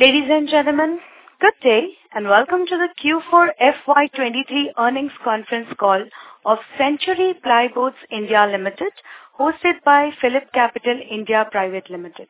Ladies and gentlemen, good day and welcome to the Q4 FY23 earnings conference call of Century Plyboards India Limited, hosted by PhillipCapital India Private Limited.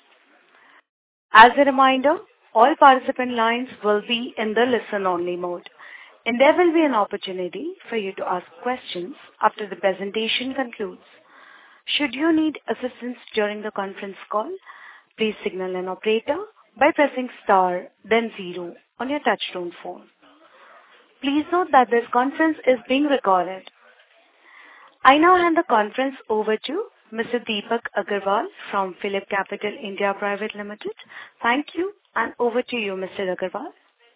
As a reminder, all participant lines will be in the listen-only mode, and there will be an opportunity for you to ask questions after the presentation concludes. Should you need assistance during the conference call, please signal an operator by pressing star then 0 on your touchtone phone. Please note that this conference is being recorded. I now hand the conference over to Mr. Deepak Agarwal from PhillipCapital India Private Limited. Thank you, and over to you, Mr. Agarwal.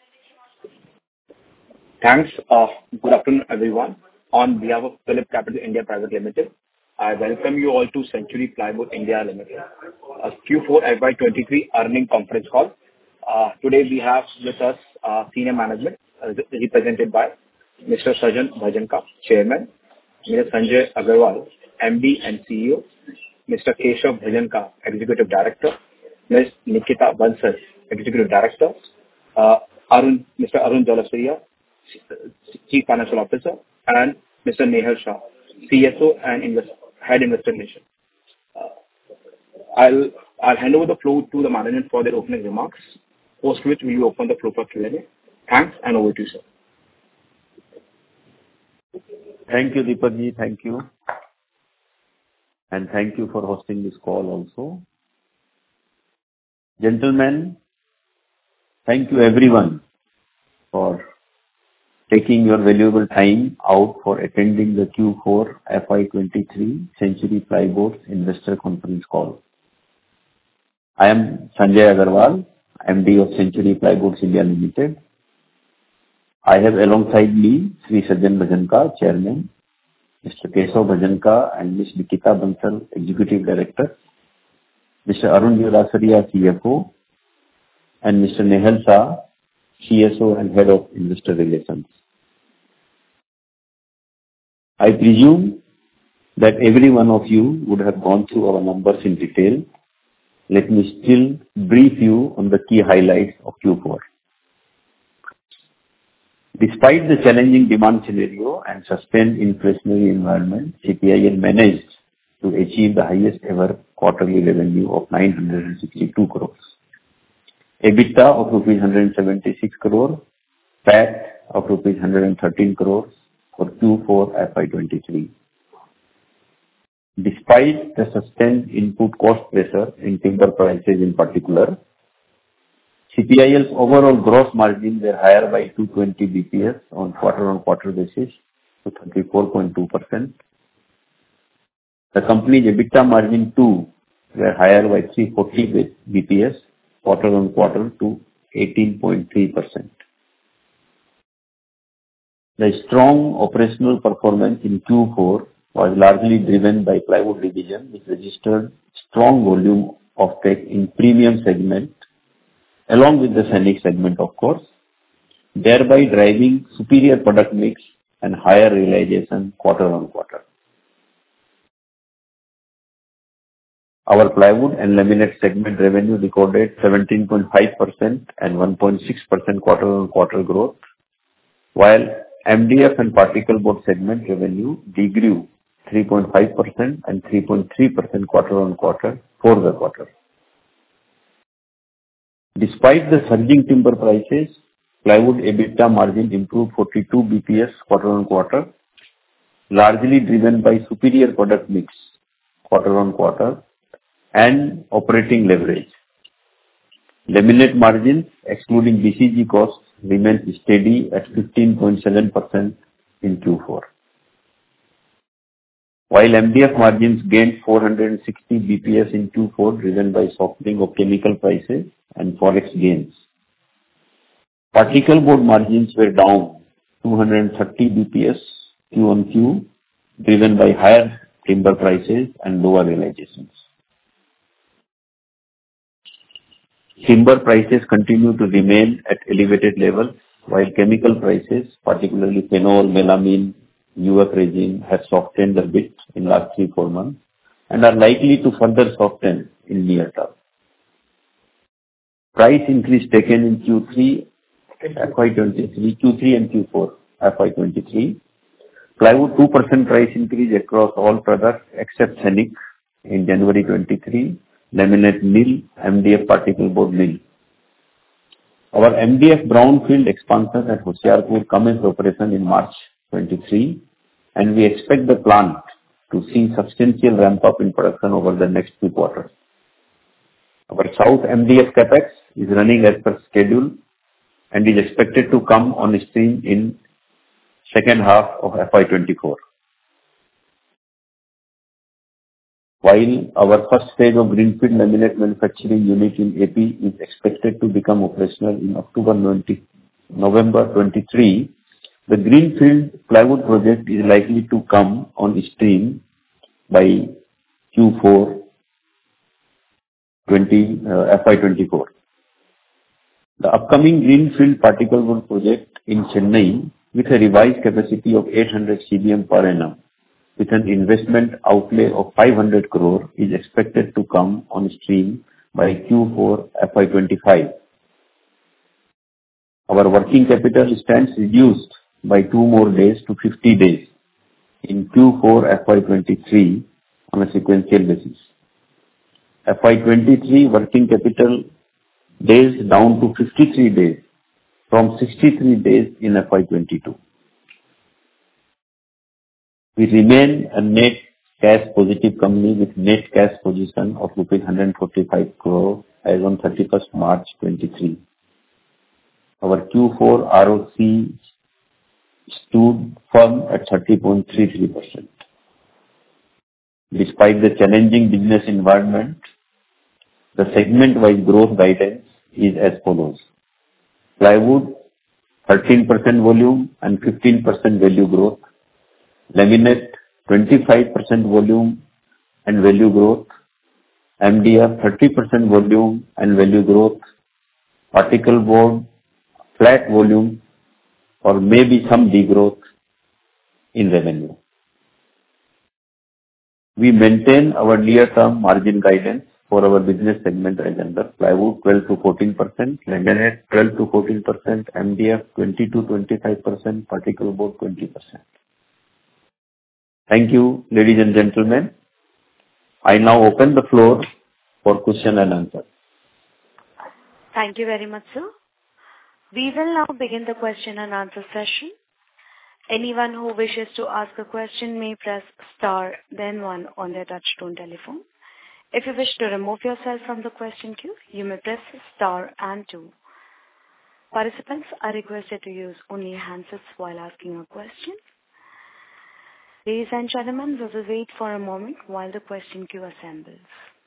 Thanks. Good afternoon, everyone. On behalf of PhillipCapital India Private Limited, I welcome you all to Century Plyboards India Limited, Q4 FY23 earnings conference call. Today we have with us senior management represented by Mr. Sajan Bhajanka, Chairman, Mr. Sanjay Agarwal, MD and CEO, Mr. Keshav Bhajanka, Executive Director, Ms. Nikita Bansal, Executive Director, Mr. Arun Jalasuriya, Chief Financial Officer, and Mr. Nehal Shah, CSO and Head Investor Relations. I'll hand over the floor to the management for their opening remarks, post which we will open the floor for Q&A. Thanks, and over to you, sir. Thank you, Deepak ji. Thank you. And thank you for hosting this call also. Gentlemen, thank you everyone for taking your valuable time out for attending the Q4 FY23 Century Plyboards Investor Conference Call. I am Sanjay Agarwal, MD of Century Plyboards India Limited. I have alongside me Sri Sajan Bhajanka, Chairman, Mr. Keshav Bhajanka and Ms. Nikita Bansal, Executive Director, Mr. Arun Jalasuriya, CFO, and Mr. Nehal Shah, CSO and Head of Investor Relations. I presume that every one of you would have gone through our numbers in detail. Let me still brief you on the key highlights of Q4. Despite the challenging demand scenario and sustained inflationary environment, CPIL managed to achieve the highest ever quarterly revenue of 962 crores. EBITDA of rupees 176 crore, PAT of rupees 113 crores for Q4 FY23. Despite the sustained input cost pressure in timber prices in particular, CPIL's overall gross margins were higher by 220 BPS on quarter-on-quarter basis to 34.2%. The company's EBITDA margin too were higher by 340 BPS quarter-on-quarter to 18.3%. The strong operational performance in Q4 was largely driven by plywood division, which registered strong volume of take in premium segment, along with the Sainik segment, of course, thereby driving superior product mix and higher realization quarter-on-quarter. Our plywood and laminate segment revenue recorded 17.5% and 1.6% quarter-on-quarter growth, while MDF and particle board segment revenue degrew 3.5% and 3.3% quarter-on-quarter for the quarter. Despite the surging timber prices, plywood EBITDA margin improved 42 BPS quarter-on-quarter, largely driven by superior product mix quarter-on-quarter and operating leverage. Laminate margins, excluding BCG costs, remained steady at 15.7% in Q4. While MDF margins gained 460 BPS in Q4, driven by softening of chemical prices and forex gains. Particle board margins were down 230 BPS Q on Q, driven by higher timber prices and lower realizations. Timber prices continue to remain at elevated levels, while chemical prices, particularly phenol, melamine, UF resin, have softened a bit in last 3-4 months. and are likely to further soften in near term. price increase taken in Q3 FY23, Q3 and Q4 FY23. Plywood 2% price increase across all products except Scenic in January 23, laminate nil, MDF particle board nil. Our MDF brownfield expansion at Hoshiarpur commenced operation in March 23, and we expect the plant to see substantial ramp up in production over the next 2 quarters. Our South MDF capex is running as per schedule and is expected to come on stream in second half of FY24. While our first phase of greenfield laminate manufacturing unit in AP is expected to become operational in November 23, the greenfield plywood project is likely to come on stream by Q4 FY24. The upcoming greenfield particle board project in Chennai with a revised capacity of 800 CBM per annum with an investment outlay of 500 crore is expected to come on stream by Q4 FY25. Our working capital stands reduced by 2 more days to 50 days in Q4 FY23 on a sequential basis. FY23 working capital days down to 53 days from 63 days in FY22. We remain a net cash positive company with net cash position of rupees 145 crore as on 31st March 23. Our Q4 ROC stood firm at 30.33%. Despite the challenging business environment, the segment-wide growth guidance is as follows. Plywood, 13% volume and 15% value growth. Laminate, 25% volume and value growth. MDF, 30% volume and value growth. Particle board, flat volume or maybe some degrowth in revenue. We maintain our near-term margin guidance for our business segment as under plywood 12 to 14%, laminate 12 to 14%, MDF 20 to 25%, particle board 20%. Thank you, ladies and gentlemen. I now open the floor for question and answer. Thank you very much, sir. We will now begin the question and answer session. Anyone who wishes to ask a question may press star then 1 on their touchtone telephone. If you wish to remove yourself from the question queue, you may press star and 2. Participants are requested to use only handsets while asking a question. Ladies and gentlemen, we will wait for a moment while the question queue assembles.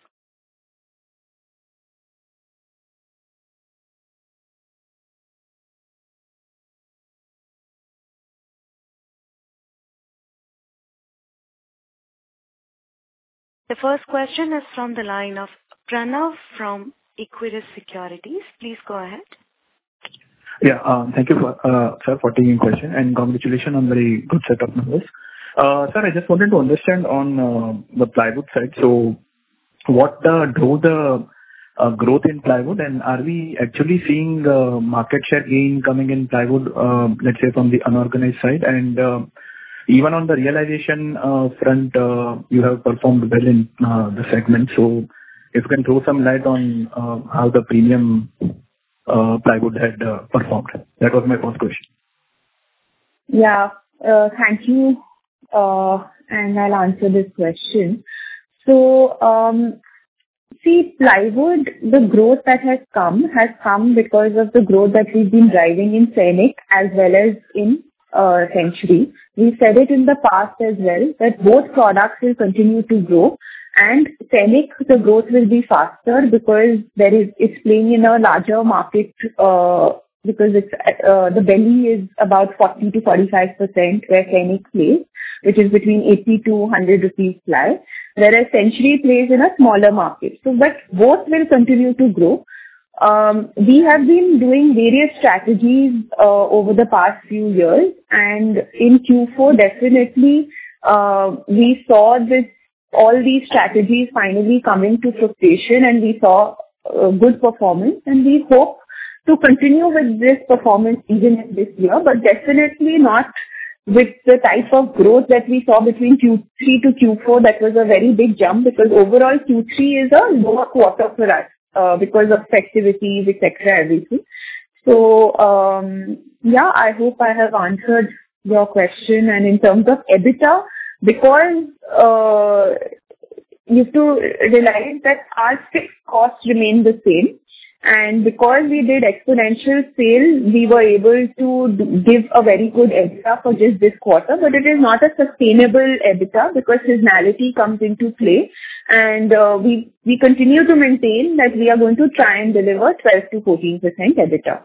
The first question is from the line of Pranav from Equirus Securities. Please go ahead. Yeah, thank you, sir, for taking question and congratulations on very good set of numbers. Sir, I just wanted to understand on the plywood side. So, what drove the growth in plywood, and are we actually seeing market share gain coming in plywood, let's say from the unorganized side, and even on the realization front, you have performed well in the segment. So, if you can throw some light on how the premium plywood had performed. That was my first question. Yeah, thank you. And I'll answer this question. So, see, plywood, the growth that has come because of the growth that we've been driving in Scenic as well as in Century. We said it in the past as well that both products will continue to grow, and Scenic, the growth will be faster because it's playing in a larger market because it's the belly is about 40 to 45% where Scenic plays, which is between 80 to 100 rupees ply, whereas Century plays in a smaller market. So, but both will continue to grow. We have been doing various strategies over the past few years, and in Q4 definitely we saw all these strategies finally coming to fruition, and we saw good performance, and we hope to continue with this performance even in this year, but definitely not with the type of growth that we saw between Q3 to Q4. That was a very big jump, because overall Q3 is a lower quarter for us because of festivities, etc., everything. So, I hope I have answered your question. And in terms of EBITDA, because you have to realize that our fixed costs remain the same. And because we did exponential sale, we were able to give a very good EBITDA for just this quarter, but it is not a sustainable EBITDA because seasonality comes into play. And we continue to maintain that we are going to try and deliver 12 to 14% EBITDA.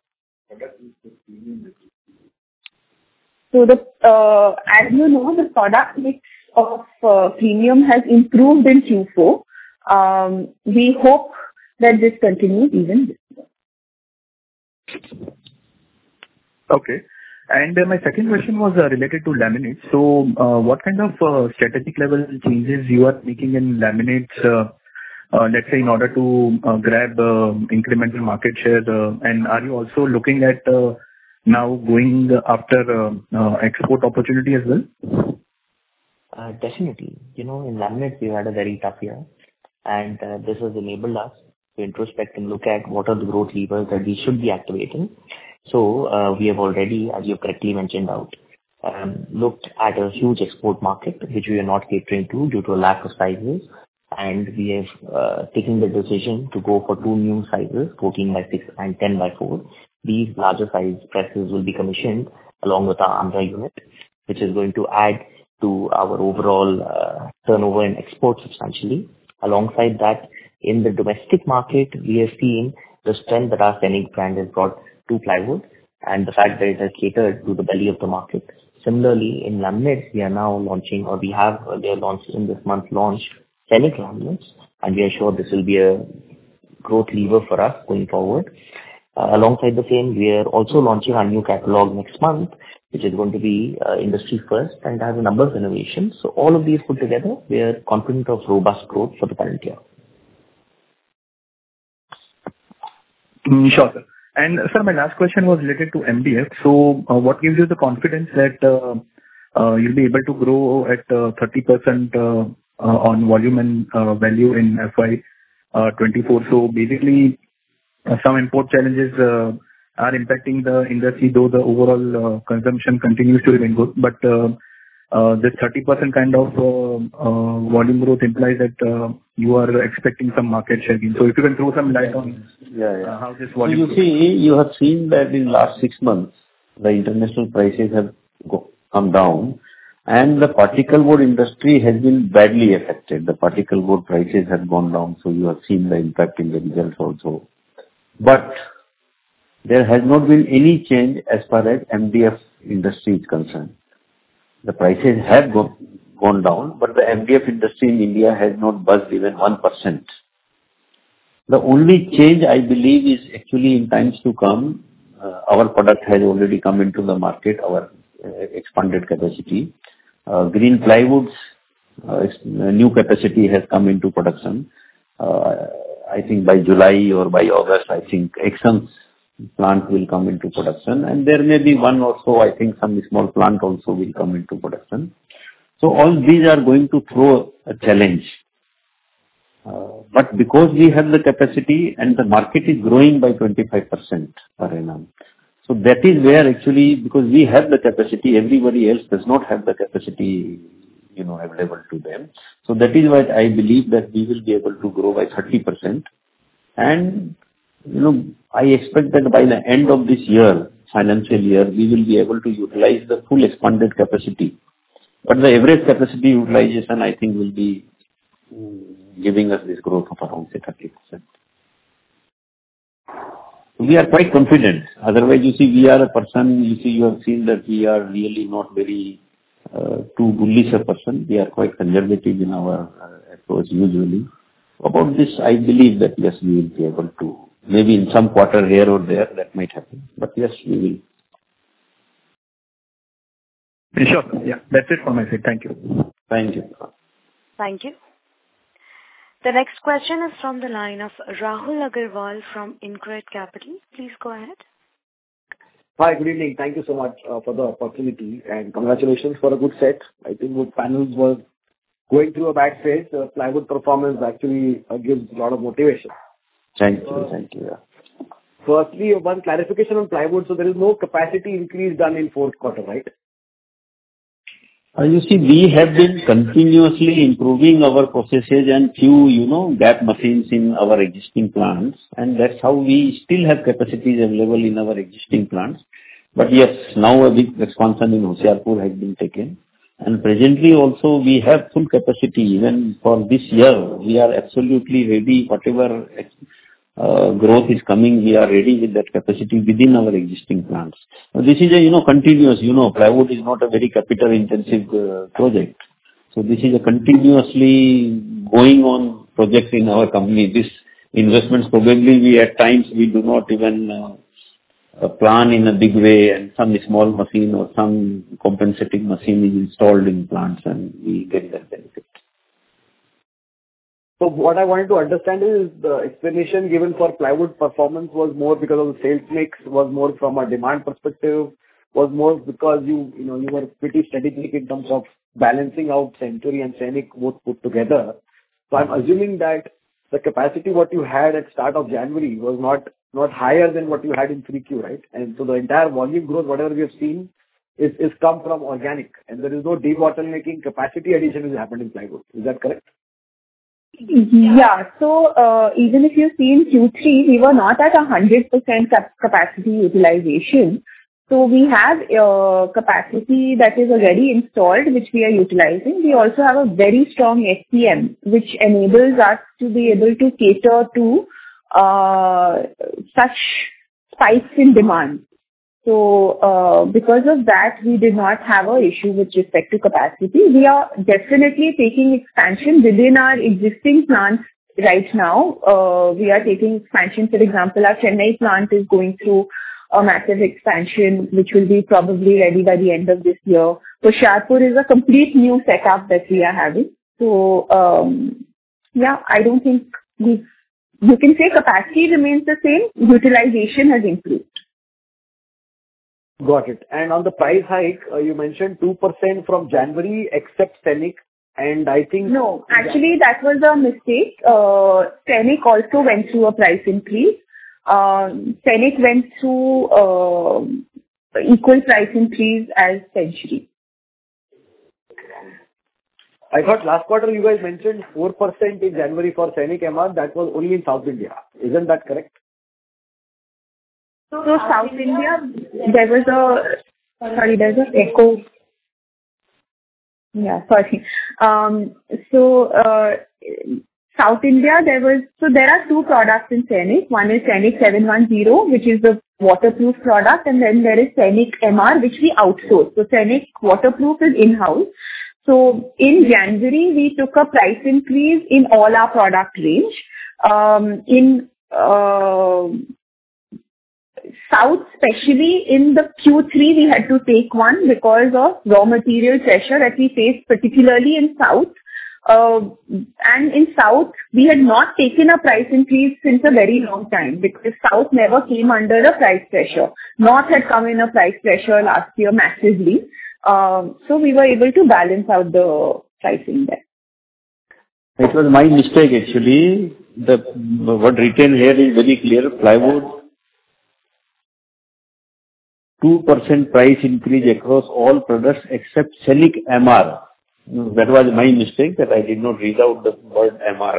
So as you know, the product mix of premium has improved in Q4. We hope that this continues even this year. Okay. And my second question was related to laminates. So what kind of strategic level changes you are making in laminates, let's say in order to grab incremental market share? And are you also looking at now going after export opportunity as well? Definitely. In laminates, we had a very tough year, and this has enabled us to introspect and look at what are the growth levers that we should be activating. So we have already, as you correctly mentioned out, looked at a huge export market, which we are not catering to due to a lack of sizes. And we have taken the decision to go for two new sizes, 14x6 and 10x4. These larger size presses will be commissioned along with our Andhra unit, which is going to add to our overall turnover and export substantially. Alongside that, in the domestic market, we have seen the strength that our Scenic brand has brought to plywood and the fact that it has catered to the belly of the market. Similarly, in laminates, we are now launching, or we have earlier launched in this month, launched Scenic laminates, and we are sure this will be a growth lever for us going forward. Alongside the same, we are also launching our new catalog next month, which is going to be industry first and has a number of innovations. So all of these put together, we are confident of robust growth for the current year. Sure, sir. And sir, my last question was related to MDF. So what gives you the confidence that you'll be able to grow at 30% on volume and value in FY24? So basically, some import challenges are impacting the industry, though the overall consumption continues to remain good. But this 30% kind of volume growth implies that you are expecting some market share gain. So if you can throw some light on how this volume... So you have seen that in last 6 months, the international prices have come down, and the particle board industry has been badly affected. The particle board prices have gone down, so you have seen the impact in the results also. But there has not been any change as far as MDF industry is concerned. The prices have gone down, but the MDF industry in India has not budged even 1%. The only change, I believe, is actually in times to come. Our product has already come into the market, our expanded capacity. Green plywoods, new capacity has come into production. I think by July or by August, I think Exxon's plant will come into production, and there may be one or so, I think some small plant also will come into production. So all these are going to throw a challenge. But because we have the capacity and the market is growing by 25% per annum, so that is where actually, because we have the capacity, everybody else does not have the capacity, available to them. So that is why I believe that we will be able to grow by 30%. And, I expect that by the end of this year, financial year, we will be able to utilize the full expanded capacity. But the average capacity utilization, I think, will be giving us this growth of around, say, 30%. We are quite confident. Otherwise, we are a person, you have seen that we are really not very too bullish a person. We are quite conservative in our approach usually. About this, I believe that yes, we will be able to. Maybe in some quarter here or there, that might happen. But yes, we will. Sure. Yeah, that's it from my side. Thank you. Thank you. Thank you. The next question is from the line of Rahul Agarwal from InCred Capital. Please go ahead. Hi, good evening. Thank you so much for the opportunity and congratulations for a good set. I think wood panels was going through a bad phase. Plywood performance actually gives a lot of motivation. Thank you. Yeah. Firstly, one clarification on plywood. So there is no capacity increase done in fourth quarter, right? You see, we have been continuously improving our processes and few, gap machines in our existing plants, and that's how we still have capacities available in our existing plants. But yes, now a big expansion in Hoshiarpur has been taken, and presently also we have full capacity. Even for this year, we are absolutely ready. Whatever growth is coming, we are ready with that capacity within our existing plants. This is a continuous, plywood is not a very capital intensive project. So this is a continuously going on project in our company. This investments probably we at times we do not even plan in a big way, and some small machine or some compensating machine is installed in plants and we get that benefit. So what I wanted to understand is the explanation given for plywood performance was more because of the sales mix, was more from a demand perspective, was more because you were pretty strategic in terms of balancing out Century and Scenic both put together. So I'm assuming that the capacity what you had at start of January was not higher than what you had in 3Q, right? And so the entire volume growth, whatever we have seen, is come from organic, and there is no debottlenecking capacity addition has happened in plywood. Is that correct? Yeah. So even if you see in Q3, we were not at 100% capacity utilization. So we have capacity that is already installed, which we are utilizing. We also have a very strong SPM, which enables us to be able to cater to such spikes in demand. So because of that, we did not have an issue with respect to capacity. We are definitely taking expansion within our existing plants right now. We are taking expansion. For example, our Chennai plant is going through a massive expansion, which will be probably ready by the end of this year. Hoshiarpur is a complete new setup that we are having. So I don't think you can say capacity remains the same. Utilization has improved. Got it. And on the price hike, you mentioned 2% from January except Scenic, and I think... No, actually that was a mistake. Scenic also went through a price increase. Scenic went through equal price increase as Century. I thought last quarter you guys mentioned 4% in January for Scenic MR. That was only in South India. Isn't that correct? So South India, there's an echo. Yeah, sorry. South India, there are two products in Scenic. One is Scenic 710, which is the waterproof product, and then there is Scenic MR, which we outsource. So Scenic waterproof is in-house. So in January, we took a price increase in all our product range. In South, especially in the Q3, we had to take one because of raw material pressure that we faced, particularly in South. And in South, we had not taken a price increase since a very long time because South never came under a price pressure. North had come in a price pressure last year massively. So we were able to balance out the pricing there. It was my mistake actually. What written here is very clear. Plywood 2% price increase across all products except Scenic MR. That was my mistake that I did not read out the word MR.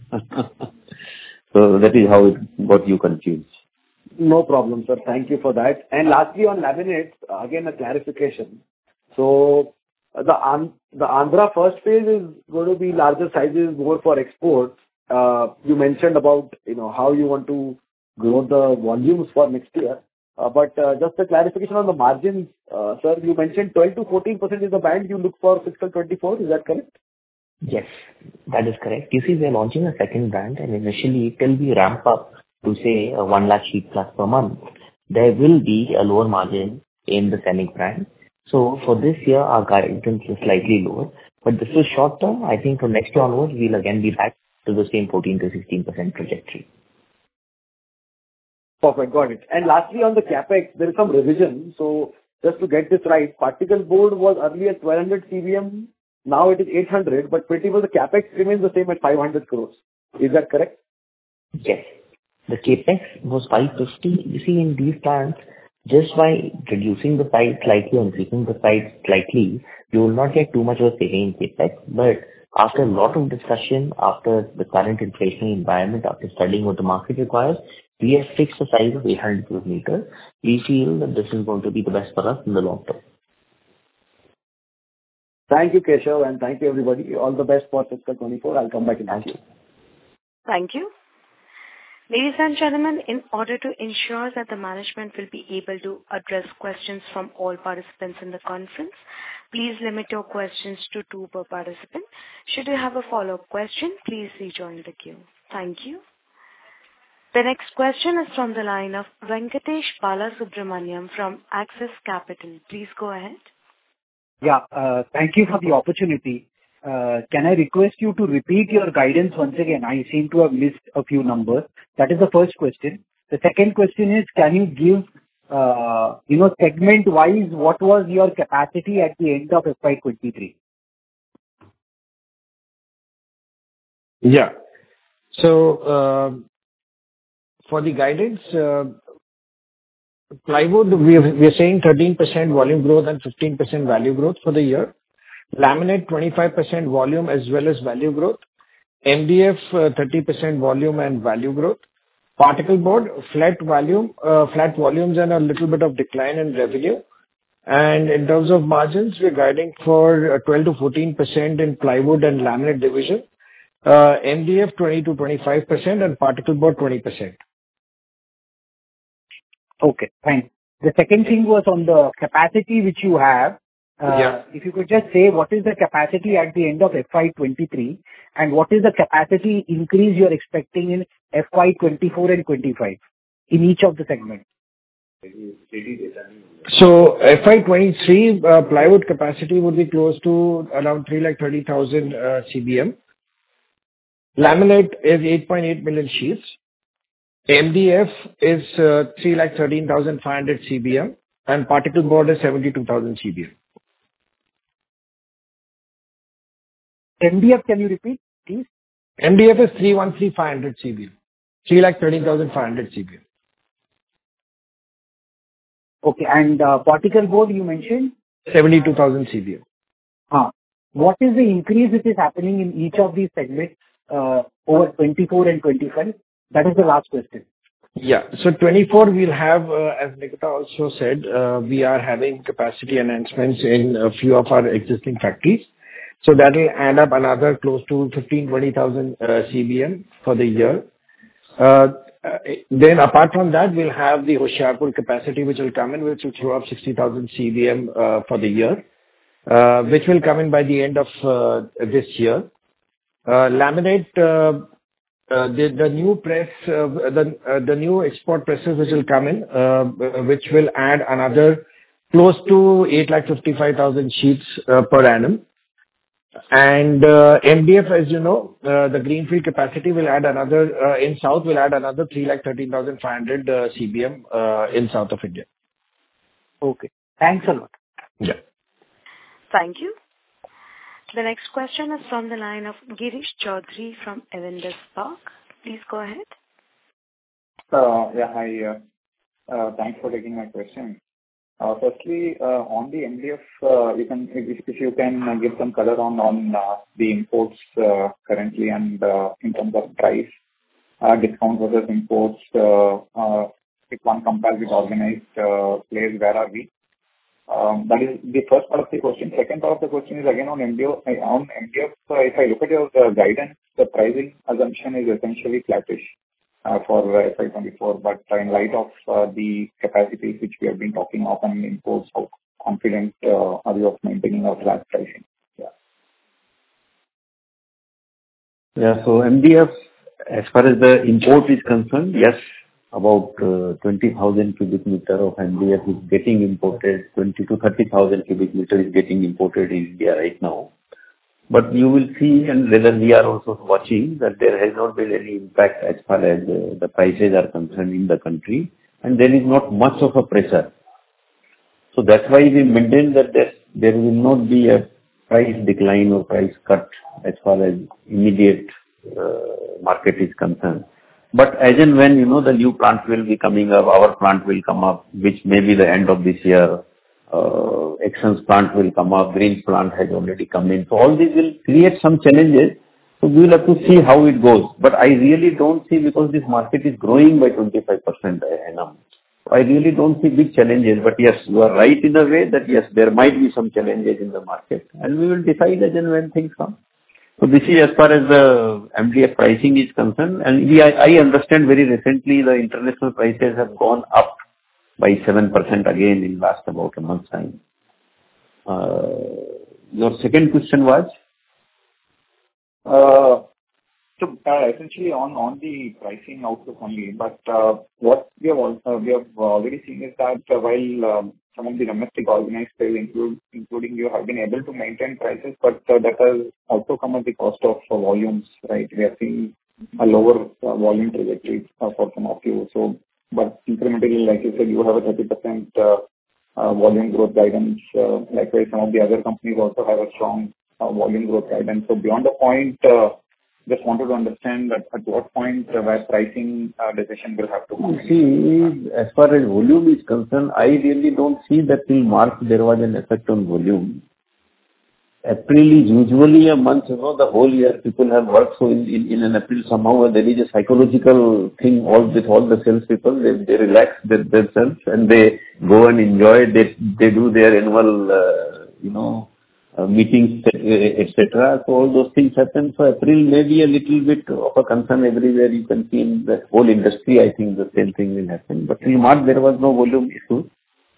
So that is how it got you confused. No problem, sir. Thank you for that. And lastly, on laminates, again a clarification. So the Andhra first phase is going to be larger sizes, more for exports. You mentioned about how you want to grow the volumes for next year. But just a clarification on the margins, sir, you mentioned 12 to 14% is the band you look for fiscal 24. Is that correct? Yes, that is correct. You see, we are launching a second brand, and initially till we ramp up to say 1 lakh sheet plus per month, there will be a lower margin in the Scenic brand. So for this year, our guidance is slightly lower. But this is short term. I think from next year onwards, we'll again be back to the same 14 to 16% trajectory. Perfect. Got it. And lastly, on the CapEx, there is some revision. So just to get this right, particle board was earlier 1,200 CBM, now it is 800, but pretty much the CapEx remains the same at 500 crores. Is that correct? Yes. The capex was 550. You see, in these plants, just by reducing the size slightly and increasing the size slightly, you will not get too much of a saving in capex. But after a lot of discussion, after the current inflationary environment, after studying what the market requires, we have fixed the size of 800 cubic meters. We feel that this is going to be the best for us in the long term. Thank you, Keshav, and thank you, everybody. All the best for fiscal 24. I'll come back in. Thank you. Thank you. Ladies and gentlemen, in order to ensure that the management will be able to address questions from all participants in the conference, please limit your questions to 2 per participant. Should you have a follow-up question, please rejoin the queue. Thank you. The next question is from the line of Venkatesh Balasubramaniam from Axis Capital. Please go ahead. Yeah, thank you for the opportunity. Can I request you to repeat your guidance once again? I seem to have missed a few numbers. That is the first question. The second question is, can you give, segment-wise, what was your capacity at the end of FY23? Yeah. So, for the guidance, plywood, we are saying 13% volume growth and 15% value growth for the year. Laminate, 25% volume as well as value growth. MDF, 30% volume and value growth. Particle board, flat volumes and a little bit of decline in revenue. And in terms of margins, we're guiding for 12 to 14% in plywood and laminate division. MDF, 20 to 25% and particle board, 20%. Okay, thanks. The second thing was on the capacity which you have. Yeah. If you could just say what is the capacity at the end of FY23 and what is the capacity increase you're expecting in FY24 and 25 in each of the segments? So FY23 plywood capacity would be close to around 330,000 CBM. Laminate is 8.8 million sheets. MDF is 313,500 CBM and particle board is 72,000 CBM. MDF, can you repeat, please? MDF is 313,500 CBM. 313,500 CBM. Okay, and particle board you mentioned? 72,000 CBM. What is the increase which is happening in each of these segments over 24 and 25? That is the last question. Yeah. So 24 we'll have, as Nikita also said, we are having capacity enhancements in a few of our existing factories. So that will add up another close to 15,000-20,000 CBM for the year. Then apart from that, we'll have the Hoshiarpur capacity which will come in, which will throw up 60,000 CBM for the year, which will come in by the end of this year. Laminate, the new press, the new export presses which will come in, which will add another close to 855,000 sheets per annum. And MDF, as you know, the greenfield capacity will add another, in South will add another 313,500 CBM in South of India. Okay. Thanks a lot. Yeah. Thank you. The next question is from the line of Girish Chaudhary from Avendus Spark. Please go ahead. Yeah, hi. Thanks for taking my question. Firstly, on the MDF, if you can give some color on the imports currently and in terms of price, discount versus imports, if one compares with organized players, where are we? That is the first part of the question. Second part of the question is again on MDF. If I look at your guidance, the pricing assumption is essentially flattish for FY24. But in light of the capacities which we have been talking of and imports, how confident are you of maintaining our flat pricing? Yeah. Yeah. So MDF, as far as the import is concerned, yes, about 20,000 cubic meter of MDF is getting imported. 20 to 30,000 cubic meter is getting imported in India right now. But you will see, and whether we are also watching, that there has not been any impact as far as the prices are concerned in the country, and there is not much of a pressure. So that's why we maintain that there will not be a price decline or price cut as far as immediate market is concerned. But as and when, the new plant will be coming up, our plant will come up, which may be the end of this year, Action's plant will come up, Green's plant has already come in. So all these will create some challenges. So we will have to see how it goes. But I really don't see, because this market is growing by 25% annum. I really don't see big challenges. But yes, you are right in a way that yes, there might be some challenges in the market, and we will decide as and when things come. So this is as far as the MDF pricing is concerned. And I understand very recently the international prices have gone up by 7% again in last about a month's time. Your second question was? Essentially on the pricing outlook only, but what we have already seen is that while some of the domestic organized players, including you, have been able to maintain prices, but that has also come at the cost of volumes, right? We are seeing a lower volume trajectory for some of you. So, but incrementally, like you said, you have a 30% volume growth guidance. Likewise, some of the other companies also have a strong volume growth guidance. So beyond the point, just wanted to understand that at what point where pricing decision will have to come. See, as far as volume is concerned, I really don't see that till March there was an effect on volume. April is usually a month, the whole year people have worked. So in an April somehow there is a psychological thing with all the sales people. They relax themselves and they go and enjoy. They do their annual, meetings, etc. So all those things happen. So April may be a little bit of a concern everywhere. You can see in the whole industry, I think the same thing will happen. But till March there was no volume issue.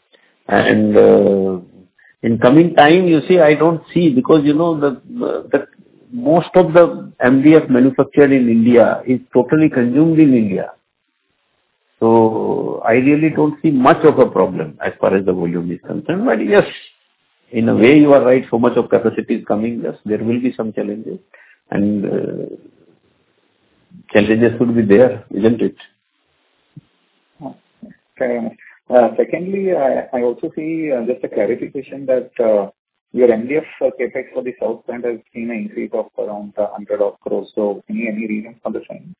And in coming time, you see, I don't see, because the most of the MDF manufactured in India is totally consumed in India. So I really don't see much of a problem as far as the volume is concerned. But yes, in a way you are right, so much of capacity is coming. Yes, there will be some challenges, and challenges should be there, isn't it? Fair enough. Secondly, I also see just a clarification that your MDF capex for the south plant has seen an increase of around 100 crores. So any reason for the same?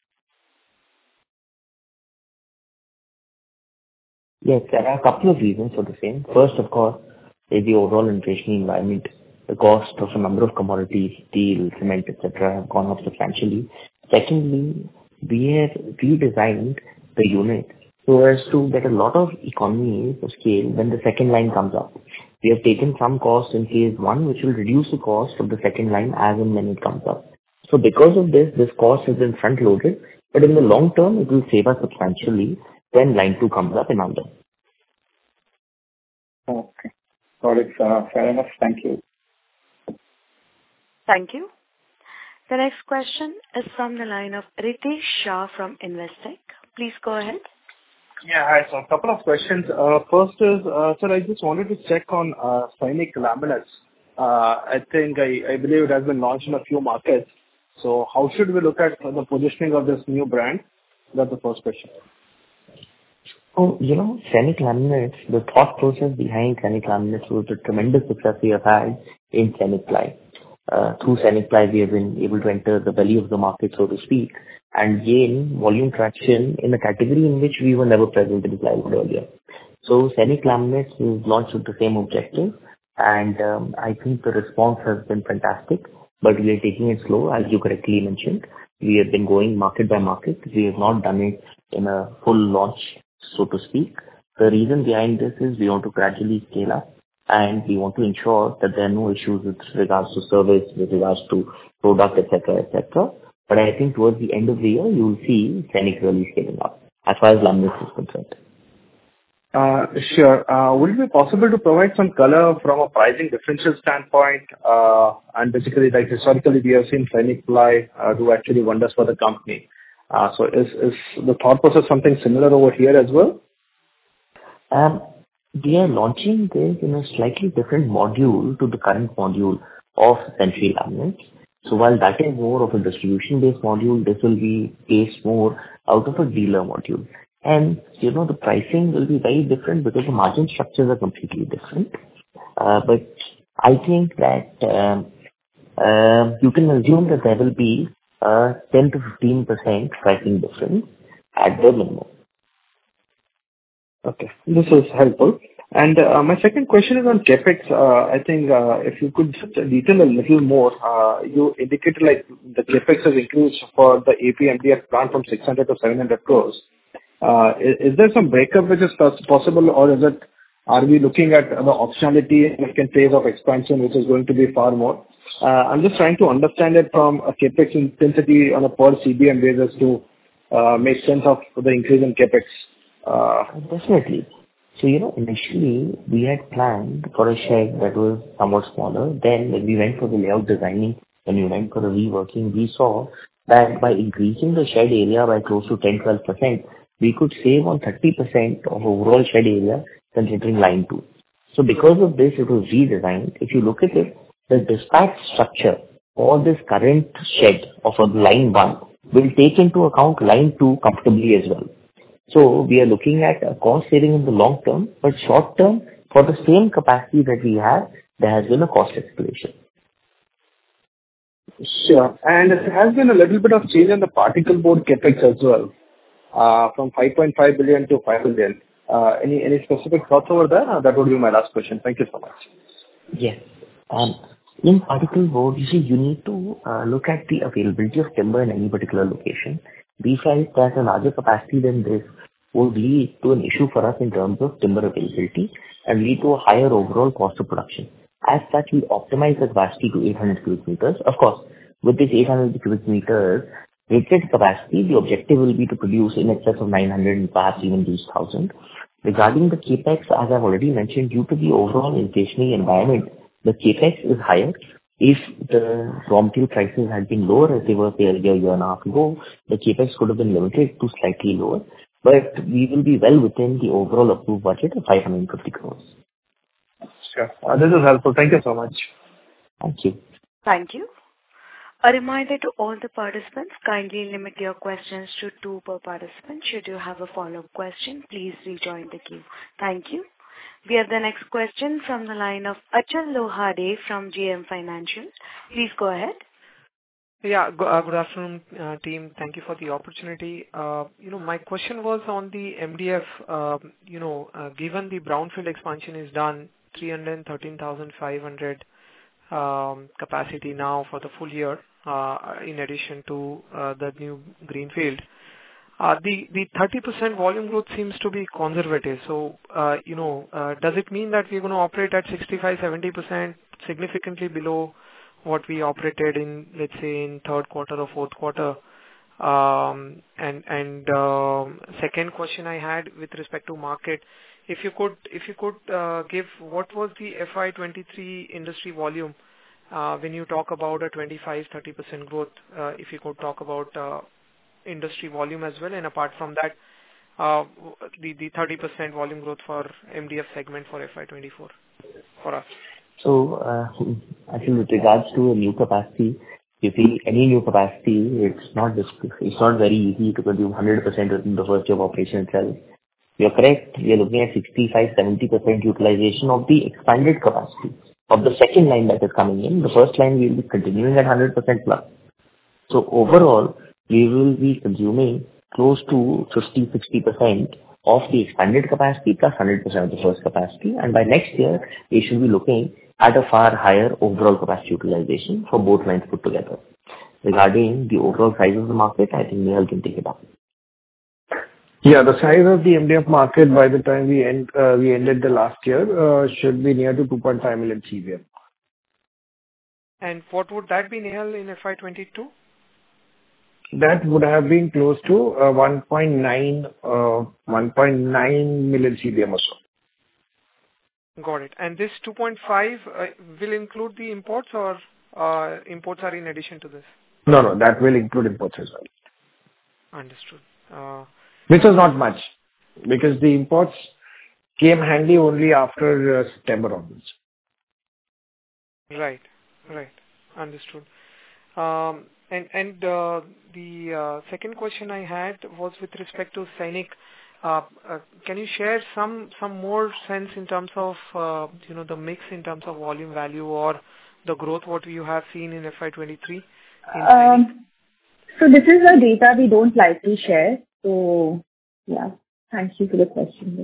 Yes, there are a couple of reasons for the same. First, of course, is the overall inflationary environment. The cost of a number of commodities, steel, cement, etc., have gone up substantially. Secondly, we have redesigned the unit so as to get a lot of economies of scale when the second line comes up. We have taken some cost in phase 1, which will reduce the cost of the second line as and when it comes up. So because of this cost has been front loaded, but in the long term, it will save us substantially when line 2 comes up in Andhra. Okay. Got it. Fair enough. Thank you. Thank you. The next question is from the line of Ritesh Shah from Investec. Please go ahead. Yeah, hi. So a couple of questions. First is, sir, I just wanted to check on Sainik laminates. I believe it has been launched in a few markets. So how should we look at the positioning of this new brand? That's the first question. Oh, Sainik laminates, the thought process behind Sainik laminates was the tremendous success we have had in Sainik ply. Through Sainik ply, we have been able to enter the belly of the market, so to speak, and gain volume traction in a category in which we were never present in plywood earlier. So Sainik laminates was launched with the same objective, and I think the response has been fantastic, but we are taking it slow, as you correctly mentioned. We have been going market by market. We have not done it in a full launch, so to speak. The reason behind this is we want to gradually scale up, and we want to ensure that there are no issues with regards to service, with regards to product, etc., etc. But I think towards the end of the year, you will see Sainik really scaling up as far as laminates is concerned. Sure. Would it be possible to provide some color from a pricing differential standpoint? And basically, like historically, we have seen Sainik ply do actually wonders for the company. So is the thought process something similar over here as well? We are launching this in a slightly different module to the current module. of Century Laminates. So while that is more of a distribution-based module, this will be based more out of a dealer module. And, the pricing will be very different because the margin structures are completely different. But I think that you can assume that there will be 10 to 15% pricing difference at the minimum. Okay, this is helpful. And my second question is on CapEx. I think if you could just detail a little more, you indicated like the CapEx has increased for the AP MDF plant from 600 to 700 crores. Is there some breakup which is possible, or are we looking at the optionality in second phase of expansion, which is going to be far more? I'm just trying to understand it from a CapEx intensity on a per CBM basis to make sense of the increase in CapEx. Definitely. So, initially we had planned for a shed that was somewhat smaller. Then when we went for the layout designing, when we went for the reworking, we saw that by increasing the shed area by close to 10-12%, we could save on 30% of overall shed area considering line 2. So because of this, it was redesigned. If you look at it, the dispatch structure for this current shed of a line 1 will take into account line 2 comfortably as well. So we are looking at a cost saving in the long term, but short term, for the same capacity that we have, there has been a cost escalation. Sure. And there has been a little bit of change in the particle board CapEx as well, from 5.5 billion to 5 billion. Any specific thoughts over there? That would be my last question. Thank you so much. Yes. In particle board, you need to look at the availability of timber in any particular location. We felt that a larger capacity than this would lead to an issue for us in terms of timber availability and lead to a higher overall cost of production. As such, we optimize the capacity to 800 cubic meters. Of course, with this 800 cubic meters rated capacity, the objective will be to produce in excess of 900 and perhaps even reach 1,000. Regarding the capex, as I've already mentioned, due to the overall inflationary environment, the capex is higher. If the raw material prices had been lower as they were a year and a half ago, the capex could have been limited to slightly lower. But we will be well within the overall approved budget of 550 crores. Sure. This is helpful. Thank you so much. Thank you. Thank you. A reminder to all the participants, kindly limit your questions to 2 per participant. Should you have a follow-up question, please rejoin the queue. Thank you. We have the next question from the line of Achal Lohade from JM Financial. Please go ahead. Yeah, good afternoon, team. Thank you for the opportunity. My question was on the MDF. Given the brownfield expansion is done, 313,500 capacity now for the full year, in addition to the new greenfield. The 30% volume growth seems to be conservative. So, does it mean that we're going to operate at 65-70%, significantly below what we operated in, let's say, in third quarter or fourth quarter? Second question I had with respect to market, if you could give what was the FY23 industry volume when you talk about a 25-30% growth? If you could talk about industry volume as well, and apart from that, the 30% volume growth for MDF segment for FY24 for us. So, actually, with regards to a new capacity, you see any new capacity, it's not very easy to produce 100% within the first year of operation itself. You're correct. We are looking at 65-70% utilization of the expanded capacity of the second line that is coming in. The first line will be continuing at 100% plus. So overall, we will be consuming close to 50-60% of the expanded capacity plus 100% of the first capacity. And by next year, we should be looking at a far higher overall capacity utilization for both lines put together. Regarding the overall size of the market, I think Nehal can take it up. Yeah, the size of the MDF market by the time we ended the last year should be near to 2.5 million CBM. And what would that be, Nehal, in FY22? That would have been close to 1.9 million CBM or so. Got it. And this 2.5 will include the imports, or imports are in addition to this? No, that will include imports as well. Understood. Which is not much, because the imports came handy only after September onwards. Right. Right. Understood. The second question I had was with respect to Sainik. Can you share some more sense in terms of the mix in terms of volume, value, or the growth what you have seen in FY23 in Sainik? So this is the data we don't like to share. So yeah, thank you for the question.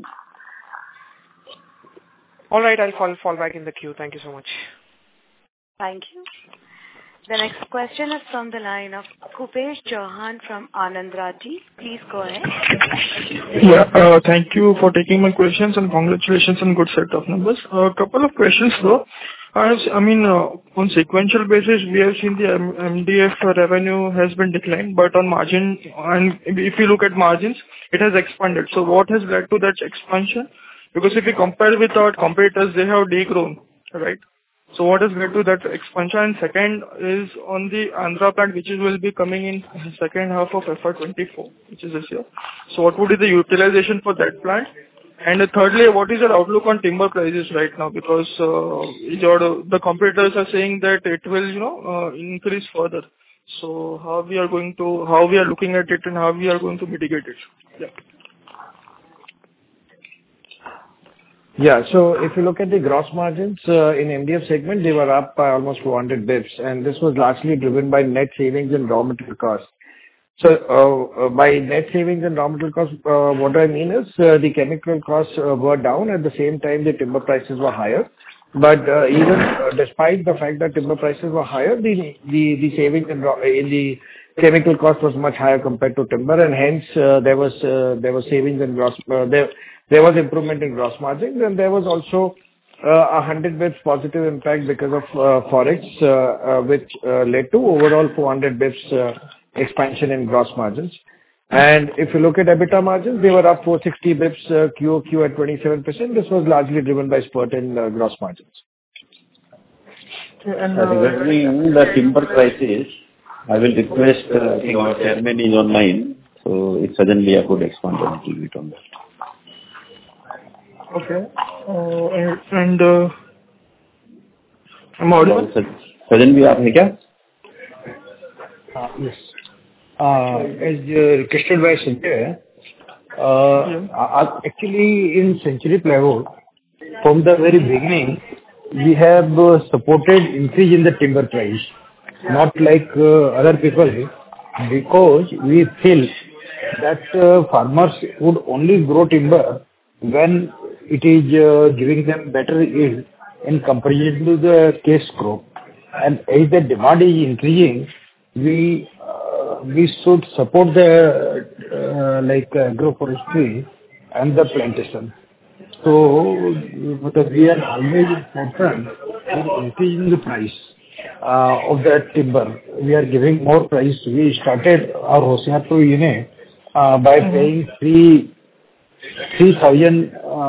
All right, I'll fall back in the queue. Thank you so much. Thank you. The next question is from the line of Kupesh Chauhan from Anand Rathi. Please go ahead. Yeah, thank you for taking my questions and congratulations on good set of numbers. A couple of questions though. On sequential basis, we have seen the MDF revenue has been declined, but on margin, and if you look at margins, it has expanded. So what has led to that expansion? Because if you compare with our competitors, they have degrown, right? So what has led to that expansion? And second is on the Andhra plant, which will be coming in second half of FY24, which is this year. So what would be the utilization for that plant? And thirdly, what is your outlook on timber prices right now? Because the competitors are saying that it will, increase further. So how we are looking at it and how we are going to mitigate it? Yeah. Yeah. So if you look at the gross margins in MDF segment, they were up by almost 400 bips, and this was largely driven by net savings and raw material costs. So by net savings and raw material costs, what I mean is the chemical costs were down. At the same time, the timber prices were higher. But even despite the fact that timber prices were higher, the savings in the chemical cost was much higher compared to timber, and hence there was savings in gross. There was improvement in gross margins, and there was also 100 bps positive impact because of forex, which led to overall 400 bps expansion in gross margins. And if you look at EBITDA margins, they were up 460 bps QOQ at 27%. This was largely driven by spurt in gross margins. Regarding the timber prices, I will request, I think our chairman is online, so if suddenly I could expand a little bit on that. Okay. I'm audible? Suddenly, आप हैं क्या? Yes. As requested by Sanjay, actually in Century Plyboard, from the very beginning, we have supported increase in the timber price, not like other people, because we feel that farmers would only grow timber when it is giving them better yield in comparison to the case crop. And as the demand is increasing, we should support the agroforestry and the plantation. So we are always concerned with increasing the price of that timber. We are giving more price. We started our Hoshiarpur unit by paying 3,000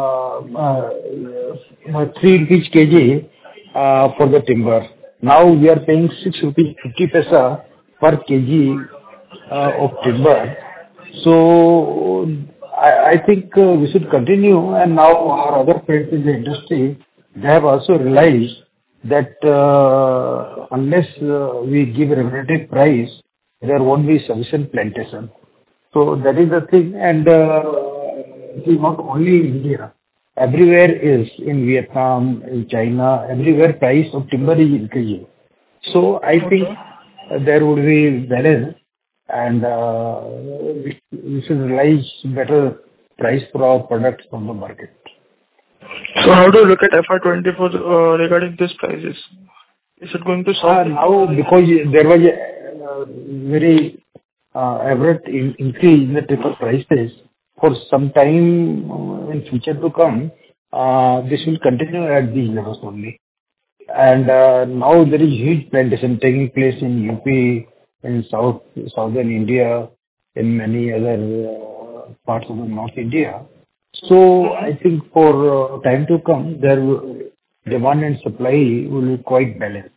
3 rupees kg for the timber. Now we are paying 6 rupees 50 paisa per kg of timber. So I think we should continue, and now our other friends in the industry, they have also realized that unless we give a remunerative price, there won't be sufficient plantation. So that is the thing, and it is not only in India. Everywhere is in Vietnam, in China, everywhere price of timber is increasing. So I think there would be balance, and we should realize better price for our products from the market. So how do you look at FY24 regarding these prices? Is it going to solve? Now, because there was a very abrupt increase in the timber prices, for some time in future to come, this will continue at these levels only. And now there is huge plantation taking place in UP, in southern India, in many other parts of the North India. So I think for time to come, there demand and supply will be quite balanced.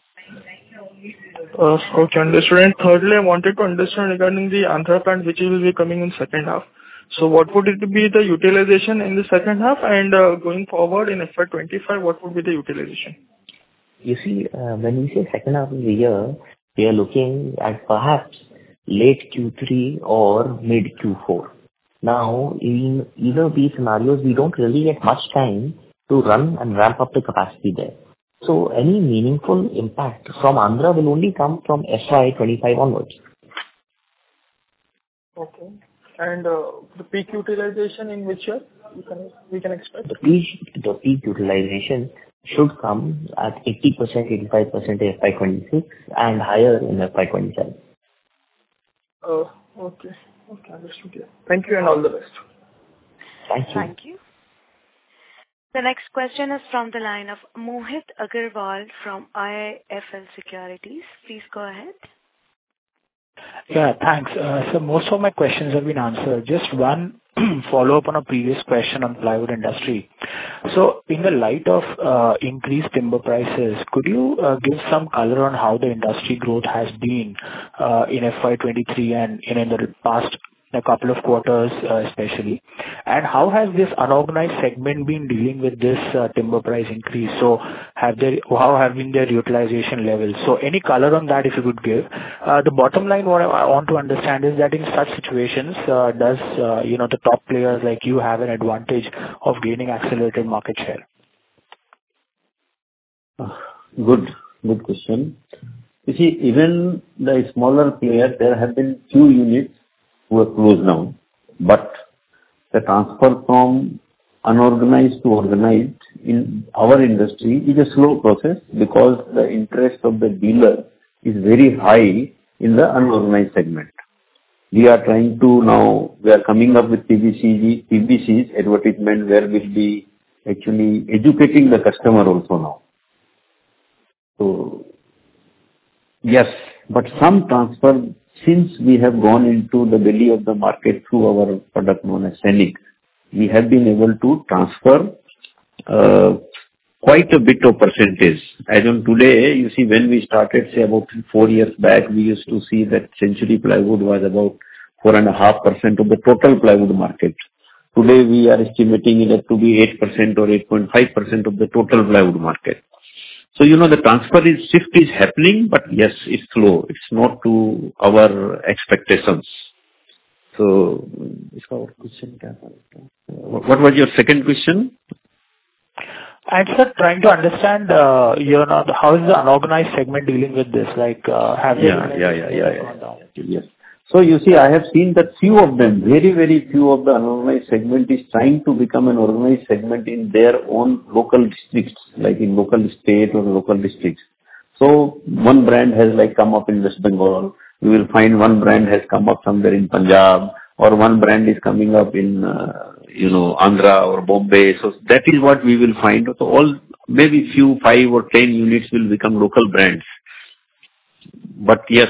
Okay, understood. And thirdly, I wanted to understand regarding the Andhra plant, which will be coming in second half. So what would it be the utilization in the second half, and going forward in FY25, what would be the utilization? You see, when we say second half of the year, we are looking at perhaps late Q3 or mid Q4. Now, in either of these scenarios, we don't really get much time to run and ramp up the capacity there. So any meaningful impact from Andhra will only come from FY25 onwards. Okay. And the peak utilization in which year we can expect? The peak utilization should come at 80%, 85% in FY26 and higher in FY27. Okay. Okay, understood. Yeah. Thank you and all the best. Thank you. Thank you. The next question is from the line of Mohit Agarwal from IIFL Securities. Please go ahead. Yeah, thanks. So most of my questions have been answered. Just one follow-up on a previous question on plywood industry. So in the light of increased timber prices, could you give some color on how the industry growth has been in FY23 and in the past a couple of quarters especially? And how has this unorganized segment been dealing with this timber price increase? So how have been their utilization levels? So any color on that if you could give. The bottom line what I want to understand is that in such situations, does the top players like you have an advantage of gaining accelerated market share? Good question. You see, even the smaller players, there have been few units who are closed down, but the transfer from unorganized to organized in our industry is a slow process because the interest of the dealer is very high in the unorganized segment. We are coming up with PVC's advertisement where we'll be actually educating the customer also now. So, yes, but some transfer, since we have gone into the belly of the market through our product known as Scenic, we have been able to transfer quite a bit of percentage. As on today, you see, when we started, say about 4 years back, we used to see that Century Plywood was about 4.5% of the total plywood market. Today, we are estimating it to be 8% or 8.5% of the total plywood market. So, the transfer shift is happening, but yes, it's slow. It's not to our expectations. So, what was your second question? I'm just trying to understand, how is the unorganized segment dealing with this? Like, have they gone down? Yes. So you see, I have seen that few of them, very, very few of the unorganized segment is trying to become an organized segment in their own local districts, like in local state or local districts. So one brand has come up in West Bengal. You will find one brand has come up somewhere in Punjab, or one brand is coming up in, Andhra or Bombay. So that is what we will find. So all, maybe few 5 or 10 units will become local brands. But yes,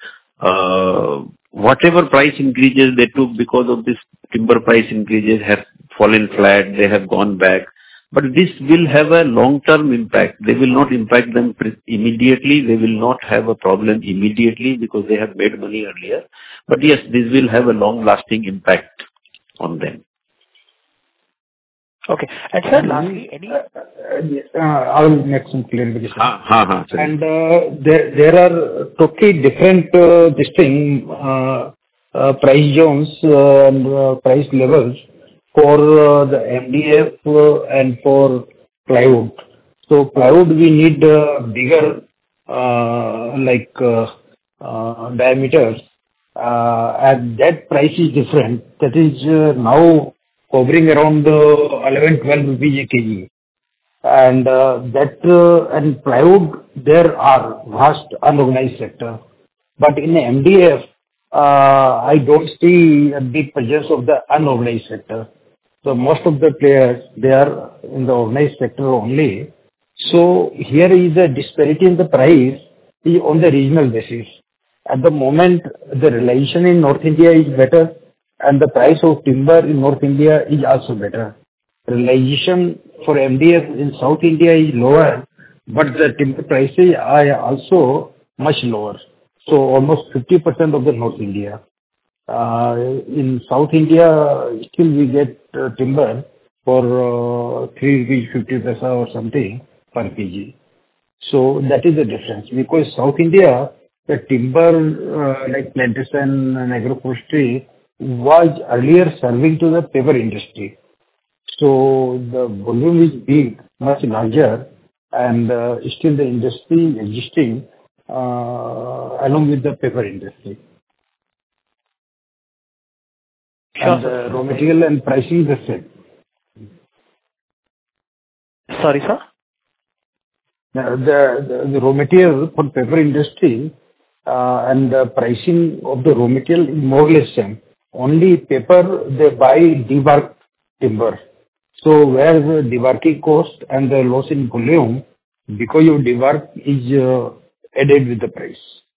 whatever price increases they took because of this timber price increases have fallen flat, they have gone back. But this will have a long-term impact. They will not impact them immediately. They will not have a problem immediately because they have made money earlier. But yes, this will have a long-lasting impact on them. Okay. And sir, lastly, I will make some clarification. And there are totally different price zones and price levels for the MDF and for plywood. So plywood we need bigger diameters, and that price is different. That is now hovering around 11-12 rupees a kg. And and plywood, there are vast unorganized sector. But in the MDF, I don't see a big presence of the unorganized sector. So most of the players, they are in the organized sector only. So here is a disparity in the price is on the regional basis. At the moment, the realization in North India is better, and the price of timber in North India is also better. Realization for MDF in South India is lower, but the timber prices are also much lower. So almost 50% of the North India. In South India, still we get timber for 3 rupees 50 paisa or something per kg. So that is the difference. Because South India, the timber, like plantation and agroforestry, was earlier serving to the paper industry. So the volume is big, much larger, and still the industry existing along with the paper industry. Sure, And the raw material and pricing the same. Sorry, sir? The raw material for paper industry and the pricing of the raw material is more or less same. Only paper, they buy debarked timber. So where the debarking cost and the loss in volume, because of debark is added with the price.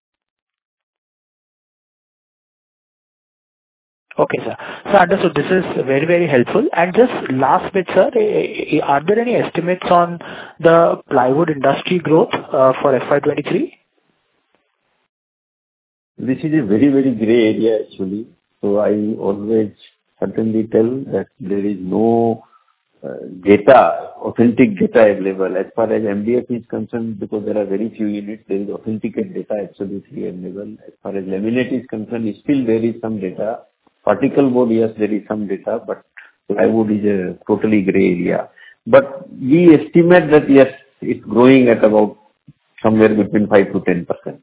Okay, sir. So understood. This is very, very helpful. And just last bit, sir, are there any estimates on the plywood industry growth for FY23? This is a very, very gray area actually. So I always certainly tell that there is no authentic data available. As far as MDF is concerned, because there are very few units, there is authenticate data absolutely available. As far as laminate is concerned, still there is some data. Particle board, yes, there is some data, but plywood is a totally gray area. But we estimate that yes, it's growing at about somewhere between 5 to 10%.